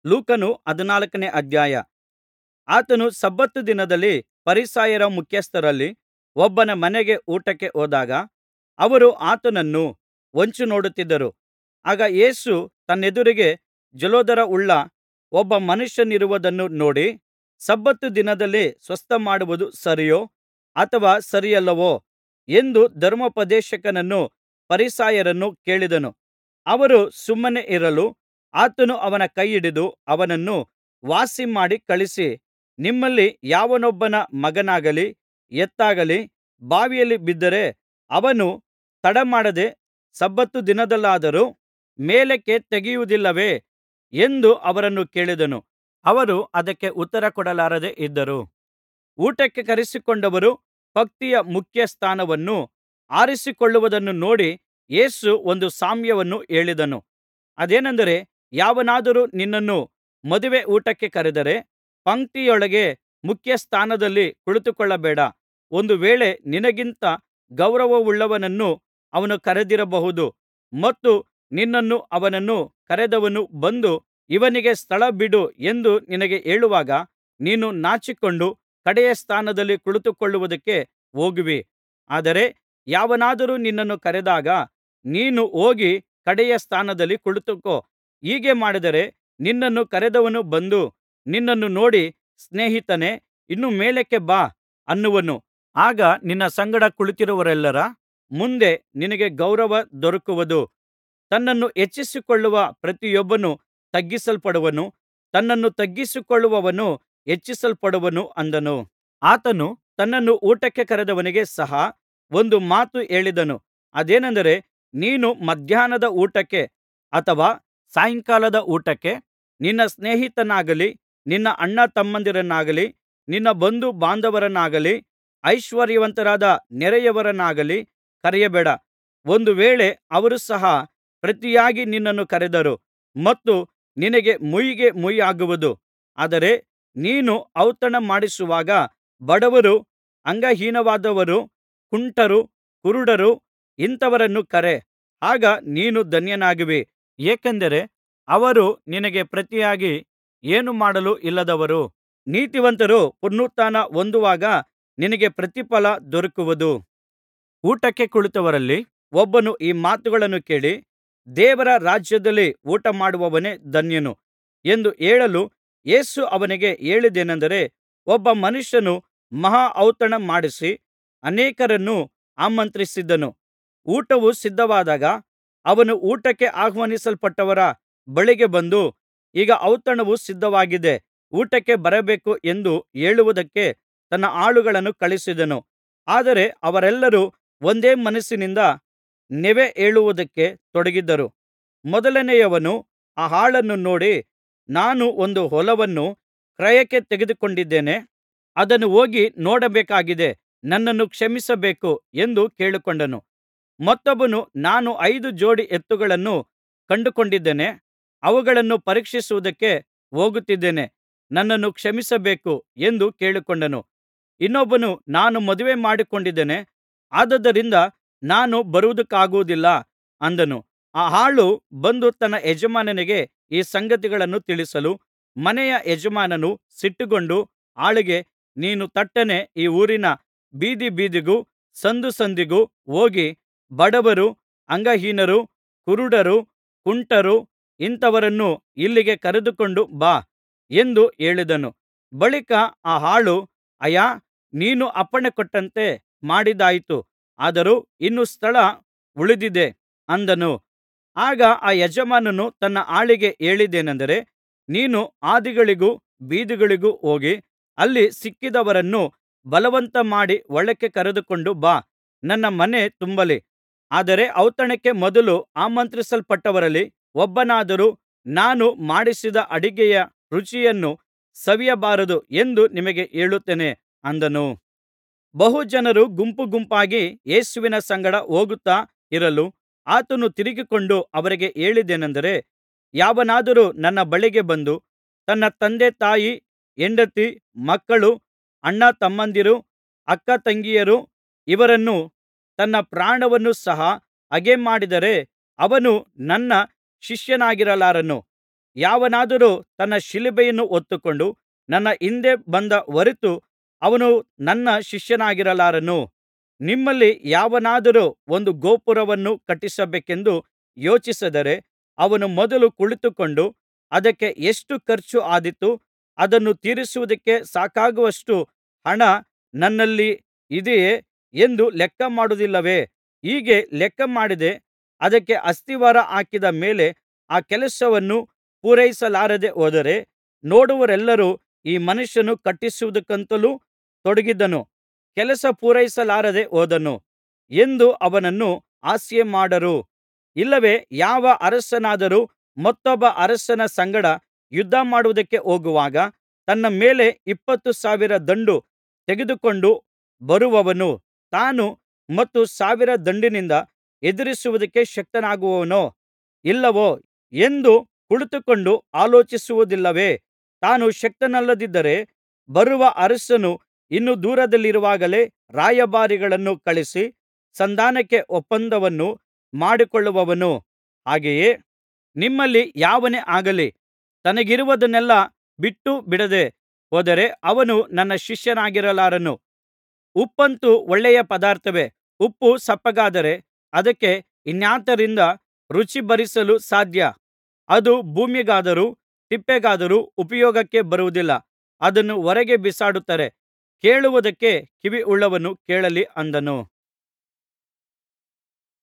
ಲೂಕನು 14ನೇ ಅಧ್ಯಾಯ. ಆತನು ಸಬ್ಬತ್ ದಿನದಲ್ಲಿ ಫರಿಸಾಯರ ಮುಖ್ಯಸ್ಥರಲ್ಲಿ ಒಬ್ಬನ ಮನೆಗೆ ಊಟಕ್ಕೆ ಹೋದಾಗ ಅವರು ಆತನನ್ನು ಹೊಂಚಿನೋಡುತ್ತಿದ್ದರು. ಆಗ ಯೇಸು ತನ್ನೆದುರಿಗೆ ಜಲೋದರವುಳ್ಳ ಒಬ್ಬ ಮನುಷ್ಯನಿರುವುದನ್ನು ನೋಡಿ, ಸಬ್ಬತ್ ದಿನದಲ್ಲಿ ಸ್ವಸ್ಥಮಾಡುವುದು ಸರಿಯೋ ಅಥವಾ ಸರಿಯಲ್ಲವೋ ಎಂದು ಧರ್ಮೋಪದೇಶಕನನ್ನೂ ಫರಿಸಾಯರನ್ನೂ ಕೇಳಿದನು. ಅವರು ಸುಮ್ಮನೆ ಇರಲು ಆತನು ಅವನ ಕೈಹಿಡಿದು ಅವನನ್ನು ವಾಸಿಮಾಡಿ ಕಳುಹಿಸಿ, ನಿಮ್ಮಲ್ಲಿ ಯಾವನೊಬ್ಬನ ಮಗನಾಗಲಿ ಎತ್ತಾಗಲಿ ಬಾವಿಯಲ್ಲಿ ಬಿದ್ದರೆ ಅವನು ತಡಮಾಡದೆ ಸಬ್ಬತ್ ದಿನದಲ್ಲಾದರೂ ಮೇಲಕ್ಕೆ ತೆಗೆಯುವುದಿಲ್ಲವೇ ಎಂದು ಅವರನ್ನು ಕೇಳಿದನು. ಅವರು ಅದಕ್ಕೆ ಉತ್ತರ ಕೊಡಲಾರದೆ ಇದ್ದರು. ಊಟಕ್ಕೆ ಕರೆಸಿಕೊಂಡವರು ಪಂಕ್ತಿಯ ಮುಖ್ಯಸ್ಥಾನವನ್ನು ಆರಿಸಿಕೊಳ್ಳುವುದನ್ನು ನೋಡಿ ಯೇಸು ಒಂದು ಸಾಮ್ಯವನ್ನು ಹೇಳಿದನು. ಅದೇನೆಂದರೆ, ಯಾವನಾದರೂ ನಿನ್ನನ್ನು ಮದುವೆ ಊಟಕ್ಕೆ ಕರೆದರೆ ಪಂಕ್ತಿಯೊಳಗೆ ಮುಖ್ಯಸ್ಥಾನದಲ್ಲಿ ಕುಳಿತುಕೊಳ್ಳಬೇಡ. ಒಂದು ವೇಳೆ ನಿನಗಿಂತ ಗೌರವವುಳ್ಳವನನ್ನು ಅವನು ಕರೆದಿರಬಹುದು ಮತ್ತು ನಿನ್ನನ್ನು ಅವನನ್ನು ಕರೆದವನು ಬಂದು ಇವನಿಗೆ ಸ್ಥಳ ಬಿಡು ಎಂದು ನಿನಗೆ ಹೇಳುವಾಗ ನೀನು ನಾಚಿಕೊಂಡು ಕಡೆಯ ಸ್ಥಾನದಲ್ಲಿ ಕುಳಿತುಕೊಳ್ಳುವುದಕ್ಕೆ ಹೋಗುವಿ. ಆದರೆ ಯಾವನಾದರೂ ನಿನ್ನನ್ನು ಕರೆದಾಗ ನೀನು ಹೋಗಿ ಕಡೆಯ ಸ್ಥಾನದಲ್ಲಿ ಕುಳಿತುಕೋ. ಹೀಗೆ ಮಾಡಿದರೆ ನಿನ್ನನ್ನು ಕರೆದವನು ಬಂದು ನಿನ್ನನ್ನು ನೋಡಿ, ಸ್ನೇಹಿತನೇ, ಇನ್ನು ಮೇಲಕ್ಕೆ ಬಾ ಅನ್ನುವನು. ಆಗ ನಿನ್ನ ಸಂಗಡ ಕುಳಿತಿರುವವರೆಲ್ಲರ ಮುಂದೆ ನಿನಗೆ ಗೌರವ ದೊರಕುವುದು. ತನ್ನನ್ನು ಹೆಚ್ಚಿಸಿಕೊಳ್ಳುವ ಪ್ರತಿಯೊಬ್ಬನು ತಗ್ಗಿಸಲ್ಪಡುವನು, ತನ್ನನ್ನು ತಗ್ಗಿಸಿಕೊಳ್ಳುವವನು ಹೆಚ್ಚಿಸಲ್ಪಡುವನು ಅಂದನು. ಆತನು ತನ್ನನ್ನು ಊಟಕ್ಕೆ ಕರೆದವನಿಗೆ ಸಹ ಒಂದು ಮಾತು ಹೇಳಿದನು. ಅದೇನೆಂದರೆ, ನೀನು ಮಧ್ಯಾಹ್ನದ ಊಟಕ್ಕೆ ಅಥವಾ ಸಾಯಂಕಾಲದ ಊಟಕ್ಕೆ ನಿನ್ನ ಸ್ನೇಹಿತನನ್ನಾಗಲಿ ನಿನ್ನ ಅಣ್ಣತಮ್ಮಂದಿರನ್ನಾಗಲಿ ನಿನ್ನ ಬಂಧುಬಾಂಧವರನ್ನಾಗಲಿ ಐಶ್ವರ್ಯವಂತರಾದ ನೆರೆಯವರನ್ನಾಗಲಿ ಕರೆಯಬೇಡ. ಒಂದು ವೇಳೆ ಅವರು ಸಹ ಪ್ರತಿಯಾಗಿ ನಿನ್ನನ್ನು ಕರೆದರು ಮತ್ತು ನಿನಗೆ ಮುಯ್ಯಿಗೆ ಮುಯ್ಯಾಗುವುದು. ಆದರೆ ನೀನು ಔತಣ ಮಾಡಿಸುವಾಗ ಬಡವರು, ಅಂಗಹೀನವಾದವರು, ಕುಂಟರು, ಕುರುಡರು ಇಂಥವರನ್ನು ಕರೆ. ಆಗ ನೀನು ಧನ್ಯನಾಗುವಿ, ಏಕೆಂದರೆ ಅವರು ನಿನಗೆ ಪ್ರತಿಯಾಗಿ ಏನೂ ಮಾಡಲು ಇಲ್ಲದವರು. ನೀತಿವಂತರು ಪುನರುತ್ಥಾನ ಹೊಂದುವಾಗ ನಿನಗೆ ಪ್ರತಿಫಲ ದೊರಕುವುದು. ಊಟಕ್ಕೆ ಕುಳಿತವರಲ್ಲಿ ಒಬ್ಬನು ಈ ಮಾತುಗಳನ್ನು ಕೇಳಿ, ದೇವರ ರಾಜ್ಯದಲ್ಲಿ ಊಟಮಾಡುವವನೇ ಧನ್ಯನು ಎಂದು ಹೇಳಲು ಯೇಸು ಅವನಿಗೆ ಹೇಳಿದ್ದೇನೆಂದರೆ, ಒಬ್ಬ ಮನುಷ್ಯನು ಮಹಾ ಔತಣ ಮಾಡಿಸಿ ಅನೇಕರನ್ನು ಆಮಂತ್ರಿಸಿದನು. ಊಟವು ಸಿದ್ಧವಾದಾಗ ಅವನು ಊಟಕ್ಕೆ ಆಹ್ವಾನಿಸಲ್ಪಟ್ಟವರ ಬಳಿಗೆ ಬಂದು, ಈಗ ಔತಣವು ಸಿದ್ಧವಾಗಿದೆ, ಊಟಕ್ಕೆ ಬರಬೇಕು ಎಂದು ಹೇಳುವುದಕ್ಕೆ ತನ್ನ ಆಳುಗಳನ್ನು ಕಳುಹಿಸಿದನು. ಆದರೆ ಅವರೆಲ್ಲರೂ ಒಂದೇ ಮನಸ್ಸಿನಿಂದ ನೆವ ಹೇಳುವುದಕ್ಕೆ ತೊಡಗಿದರು. ಮೊದಲನೆಯವನು ಆ ಆಳನ್ನು ನೋಡಿ, ನಾನು ಒಂದು ಹೊಲವನ್ನು ಕ್ರಯಕ್ಕೆ ತೆಗೆದುಕೊಂಡಿದ್ದೇನೆ, ಅದನ್ನು ಹೋಗಿ ನೋಡಬೇಕಾಗಿದೆ, ನನ್ನನ್ನು ಕ್ಷಮಿಸಬೇಕು ಎಂದು ಕೇಳಿಕೊಂಡನು. ಮತ್ತೊಬ್ಬನು, ನಾನು 5 ಜೋಡಿ ಎತ್ತುಗಳನ್ನು ಕಂಡುಕೊಂಡಿದ್ದೇನೆ, ಅವುಗಳನ್ನು ಪರೀಕ್ಷಿಸುವುದಕ್ಕೆ ಹೋಗುತ್ತಿದ್ದೇನೆ, ನನ್ನನ್ನು ಕ್ಷಮಿಸಬೇಕು ಎಂದು ಕೇಳಿಕೊಂಡನು. ಇನ್ನೊಬ್ಬನು, ನಾನು ಮದುವೆ ಮಾಡಿಕೊಂಡಿದ್ದೇನೆ, ಆದುದರಿಂದ ನಾನು ಬರುವುದಕ್ಕಾಗುವುದಿಲ್ಲ ಅಂದನು. ಆ ಆಳು ಬಂದು ತನ್ನ ಯಜಮಾನನಿಗೆ ಈ ಸಂಗತಿಗಳನ್ನು ತಿಳಿಸಲು ಮನೆಯ ಯಜಮಾನನು ಸಿಟ್ಟುಗೊಂಡು ಆಳಿಗೆ, ನೀನು ತಟ್ಟನೆ ಈ ಊರಿನ ಬೀದಿ ಬೀದಿಗೂ ಸಂದು ಸಂದಿಗೂ ಹೋಗಿ ಬಡವರು, ಅಂಗಹೀನರು, ಕುರುಡರು, ಕುಂಟರು ಇಂಥವರನ್ನು ಇಲ್ಲಿಗೆ ಕರೆದುಕೊಂಡು ಬಾ ಎಂದು ಹೇಳಿದನು. ಬಳಿಕ ಆ ಆಳು, ಅಯ್ಯಾ, ನೀನು ಅಪ್ಪಣೆಕೊಟ್ಟಂತೆ ಮಾಡಿದ್ದಾಯಿತು, ಆದರೂ ಇನ್ನೂ ಸ್ಥಳ ಉಳಿದಿದೆ ಅಂದನು. ಆಗ ಆ ಯಜಮಾನನು ತನ್ನ ಆಳಿಗೆ ಹೇಳಿದ್ದೇನೆಂದರೆ, ನೀನು ಹಾದಿಗಳಿಗೂ ಬೀದಿಗಳಿಗೂ ಹೋಗಿ ಅಲ್ಲಿ ಸಿಕ್ಕಿದವರನ್ನು ಬಲವಂತಮಾಡಿ ಒಳಕ್ಕೆ ಕರೆದುಕೊಂಡು ಬಾ, ನನ್ನ ಮನೆ ತುಂಬಲಿ. ಆದರೆ ಔತಣಕ್ಕೆ ಮೊದಲು ಆಮಂತ್ರಿಸಲ್ಪಟ್ಟವರಲ್ಲಿ ಒಬ್ಬನಾದರೂ ನಾನು ಮಾಡಿಸಿದ ಅಡಿಗೆಯ ರುಚಿಯನ್ನು ಸವಿಯಬಾರದು ಎಂದು ನಿಮಗೆ ಹೇಳುತ್ತೇನೆ ಅಂದನು. ಬಹು ಜನರು ಗುಂಪು ಗುಂಪಾಗಿ ಯೇಸುವಿನ ಸಂಗಡ ಹೋಗುತ್ತಾ ಇರಲು ಆತನು ತಿರುಗಿಕೊಂಡು ಅವರಿಗೆ ಹೇಳಿದ್ದೇನೆಂದರೆ, ಯಾವನಾದರೂ ನನ್ನ ಬಳಿಗೆ ಬಂದು ತನ್ನ ತಂದೆ ತಾಯಿ, ಹೆಂಡತಿ, ಮಕ್ಕಳು, ಅಣ್ಣತಮ್ಮಂದಿರು, ಅಕ್ಕತಂಗಿಯರು ಇವರನ್ನೂ ತನ್ನ ಪ್ರಾಣವನ್ನು ಸಹ ಹಗೆಮಾಡಿದರೆ ಅವನು ನನ್ನ ಶಿಷ್ಯನಾಗಿರಲಾರನು. ಯಾವನಾದರೂ ತನ್ನ ಶಿಲುಬೆಯನ್ನು ಹೊತ್ತುಕೊಂಡು ನನ್ನ ಹಿಂದೆ ಬಂದ ಹೊರತು ಅವನು ನನ್ನ ಶಿಷ್ಯನಾಗಿರಲಾರನು. ನಿಮ್ಮಲ್ಲಿ ಯಾವನಾದರೂ ಒಂದು ಗೋಪುರವನ್ನು ಕಟ್ಟಿಸಬೇಕೆಂದು ಯೋಚಿಸಿದರೆ ಅವನು ಮೊದಲು ಕುಳಿತುಕೊಂಡು ಅದಕ್ಕೆ ಎಷ್ಟು ಖರ್ಚು ಆದೀತು, ಅದನ್ನು ತೀರಿಸುವುದಕ್ಕೆ ಸಾಕಾಗುವಷ್ಟು ಹಣ ನನ್ನಲ್ಲಿ ಇದೆಯೇ ಎಂದು ಲೆಕ್ಕಮಾಡುವುದಿಲ್ಲವೇ? ಹೀಗೆ ಲೆಕ್ಕಮಾಡದೆ ಅದಕ್ಕೆ ಅಸ್ತಿವಾರ ಹಾಕಿದ ಮೇಲೆ ಆ ಕೆಲಸವನ್ನು ಪೂರೈಸಲಾರದೆ ಹೋದರೆ ನೋಡುವವರೆಲ್ಲರೂ, ಈ ಮನುಷ್ಯನು ಕಟ್ಟಿಸುವುದಕ್ಕಂತೂ ತೊಡಗಿದ್ದನು, ಕೆಲಸ ಪೂರೈಸಲಾರದೆ ಹೋದನು ಎಂದು ಅವನನ್ನು ಹಾಸ್ಯಮಾಡಾರು. ಇಲ್ಲವೇ ಯಾವ ಅರಸನಾದರೂ ಮತ್ತೊಬ್ಬ ಅರಸನ ಸಂಗಡ ಯುದ್ಧಮಾಡುವುದಕ್ಕೆ ಹೋಗುವಾಗ ತನ್ನ ಮೇಲೆ 20,000 ದಂಡು ತೆಗೆದುಕೊಂಡು ಬರುವವನು ತಾನು ಮತ್ತು 1,000 ದಂಡಿನಿಂದ ಎದುರಿಸುವುದಕ್ಕೆ ಶಕ್ತನಾಗುವನೋ ಇಲ್ಲವೋ ಎಂದು ಕುಳಿತುಕೊಂಡು ಆಲೋಚಿಸುವುದಿಲ್ಲವೇ? ತಾನು ಶಕ್ತನಲ್ಲದಿದ್ದರೆ ಬರುವ ಅರಸನು ಇನ್ನೂ ದೂರದಲ್ಲಿರುವಾಗಲೇ ರಾಯಭಾರಿಗಳನ್ನು ಕಳುಹಿಸಿ ಸಂಧಾನಕ್ಕೆ ಒಪ್ಪಂದವನ್ನು ಮಾಡಿಕೊಳ್ಳುವನು. ಹಾಗೆಯೇ ನಿಮ್ಮಲ್ಲಿ ಯಾವನೇ ಆಗಲಿ ತನಗಿರುವುದನ್ನೆಲ್ಲಾ ಬಿಟ್ಟುಬಿಡದೆ ಹೋದರೆ ಅವನು ನನ್ನ ಶಿಷ್ಯನಾಗಿರಲಾರನು. ಉಪ್ಪಂತೂ ಒಳ್ಳೆಯ ಪದಾರ್ಥವೇ. ಉಪ್ಪು ಸಪ್ಪಗಾದರೆ ಅದಕ್ಕೆ ಇನ್ನಾತರಿಂದ ರುಚಿ ಬರಿಸಲು ಸಾಧ್ಯ? ಅದು ಭೂಮಿಗಾದರೂ ತಿಪ್ಪೆಗಾದರೂ ಉಪಯೋಗಕ್ಕೆ ಬರುವುದಿಲ್ಲ. ಅದನ್ನು ಹೊರಗೆ ಬಿಸಾಡುತ್ತಾರೆ. ಕೇಳುವುದಕ್ಕೆ ಕಿವಿಯುಳ್ಳವನು ಕೇಳಲಿ ಅಂದನು.